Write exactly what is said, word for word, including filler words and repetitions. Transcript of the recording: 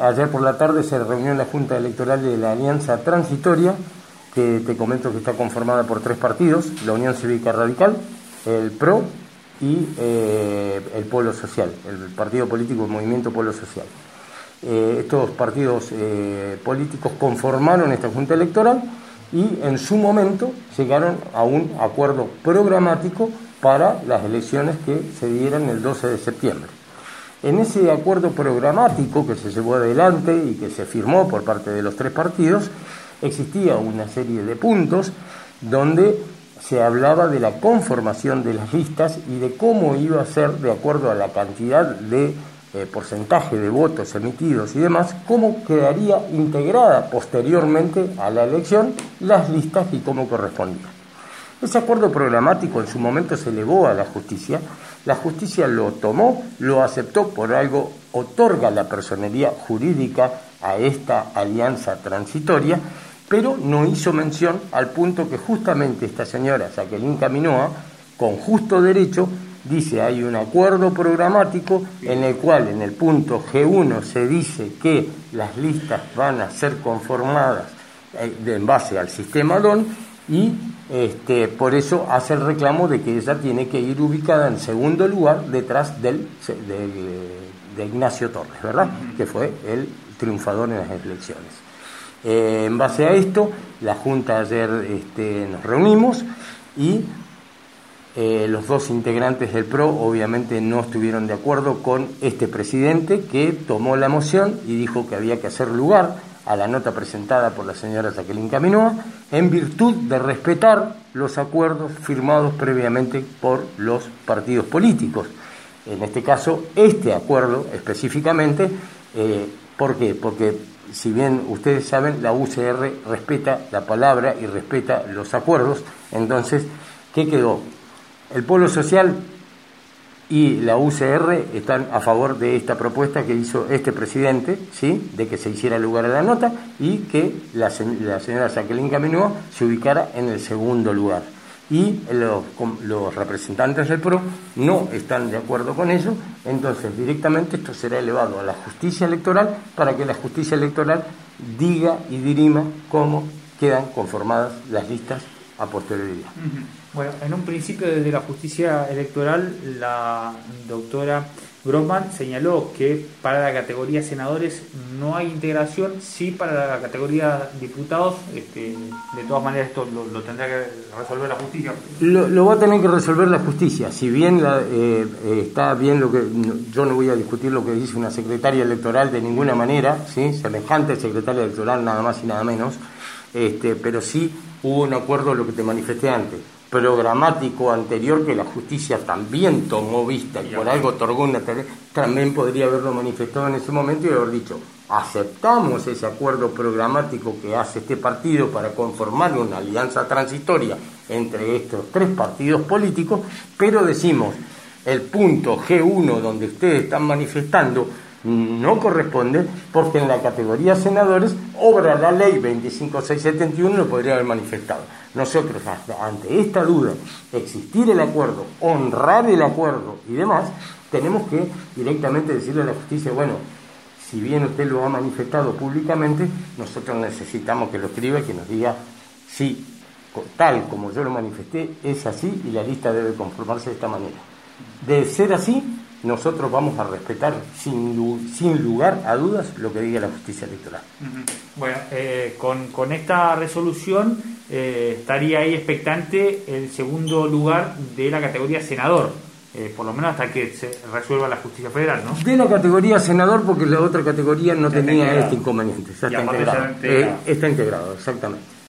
ayer por la tarde se reunió en la Junta Electoral de la Alianza Transitoria, que te comento que está conformada por tres partidos: la Unión Cívica Radical, el P R O y eh, el Polo Social, el partido político Movimiento Polo Social. Eh, estos partidos eh, políticos conformaron esta Junta Electoral y en su momento llegaron a un acuerdo programático para las elecciones que se dieran el doce de septiembre. En ese acuerdo programático que se llevó adelante y que se firmó por parte de los tres partidos, existía una serie de puntos donde se hablaba de la conformación de las listas y de cómo iba a ser, de acuerdo a la cantidad de eh, porcentaje de votos emitidos y demás, cómo quedaría integrada posteriormente a la elección las listas y cómo correspondía. Ese acuerdo programático en su momento se elevó a la justicia. La justicia lo tomó, lo aceptó, por algo otorga la personería jurídica a esta alianza transitoria, pero no hizo mención al punto que justamente esta señora Jacqueline Caminoa, con justo derecho, dice: hay un acuerdo programático en el cual en el punto G uno se dice que las listas van a ser conformadas en base al sistema D O N y este, por eso hace el reclamo de que ella tiene que ir ubicada en segundo lugar detrás del, de, de Ignacio Torres, ¿verdad? Que fue el triunfador en las elecciones. Eh, en base a esto, la Junta ayer este, nos reunimos y eh, los dos integrantes del P R O obviamente no estuvieron de acuerdo con este presidente, que tomó la moción y dijo que había que hacer lugar a la nota presentada por la señora Jacqueline Caminoa, en virtud de respetar los acuerdos firmados previamente por los partidos políticos. En este caso, este acuerdo específicamente, eh, ¿por qué? Porque si bien ustedes saben, la U C R respeta la palabra y respeta los acuerdos. Entonces, ¿qué quedó? El Polo Social y la U C R están a favor de esta propuesta que hizo este presidente, ¿sí?, de que se hiciera lugar a la nota y que la, la señora Jacqueline Caminoa se ubicara en el segundo lugar. Y los, los representantes del P R O no están de acuerdo con eso. Entonces directamente esto será elevado a la justicia electoral para que la justicia electoral diga y dirima cómo quedan conformadas las listas a posterioridad. Bueno, en un principio desde la justicia electoral la doctora Grossman señaló que para la categoría senadores no hay integración, sí para la categoría diputados. Este, de todas maneras esto lo, lo tendrá que resolver la justicia. Lo, lo va a tener que resolver la justicia. Si bien la, eh, eh, está bien lo que no, yo no voy a discutir lo que dice una secretaria electoral de ninguna manera, ¿sí?, semejante secretaria electoral nada más y nada menos, este, pero sí hubo un acuerdo, lo que te manifesté antes, programático anterior, que la justicia también tomó vista y por algo otorgó una tarea. También podría haberlo manifestado en ese momento y haber dicho: aceptamos ese acuerdo programático que hace este partido para conformar una alianza transitoria entre estos tres partidos políticos, pero decimos, el punto G uno donde ustedes están manifestando no corresponde, porque en la categoría senadores obra la ley veinticinco mil seiscientos setenta y uno, lo podría haber manifestado. Nosotros, ante esta duda, existir el acuerdo, honrar el acuerdo y demás, tenemos que directamente decirle a la justicia: bueno, si bien usted lo ha manifestado públicamente, nosotros necesitamos que lo escriba y que nos diga si, tal como yo lo manifesté, es así y la lista debe conformarse de esta manera. De ser así, nosotros vamos a respetar sin, sin lugar a dudas lo que diga la justicia electoral. Uh-huh. Bueno, eh, con, con esta resolución eh, estaría ahí expectante el segundo lugar de la categoría senador, eh, por lo menos hasta que se resuelva la justicia federal, ¿no? De la categoría senador, porque la otra categoría no ya tenía este inconveniente. Ya está integrado. Está integrado. Eh, está integrado, exactamente.